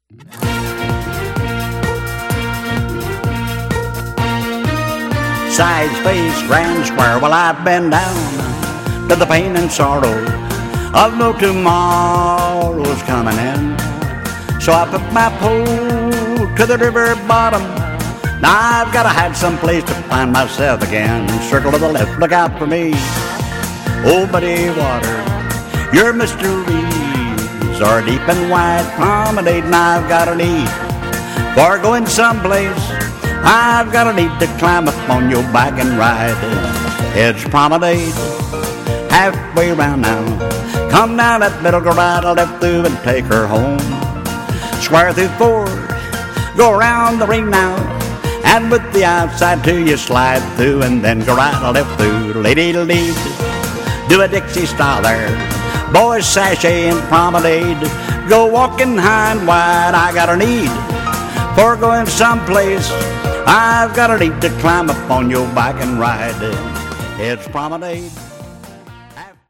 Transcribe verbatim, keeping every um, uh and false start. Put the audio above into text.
Side space, grand square. Well, I've been down to the pain and sorrow of no tomorrow's coming in. So I put my pole to the river bottom. Now I've got to have some place to find myself again. Circle to the left, look out for me. Oh, muddy water, your mysteries are deep and wide. Promenade, and I've got a need for going someplace. I've got a need to climb up on your back and ride. It's promenade, halfway around now. Come down that middle, go right or left through and take her home. Square through four, go around the ring now. And with the outside two, you slide through and then go right or left through. Lady lead, do a Dixie style there. Boys sashay and promenade. Go walking high and wide. I got a need for going someplace. I've got a need to climb up on your back and ride. It's promenade.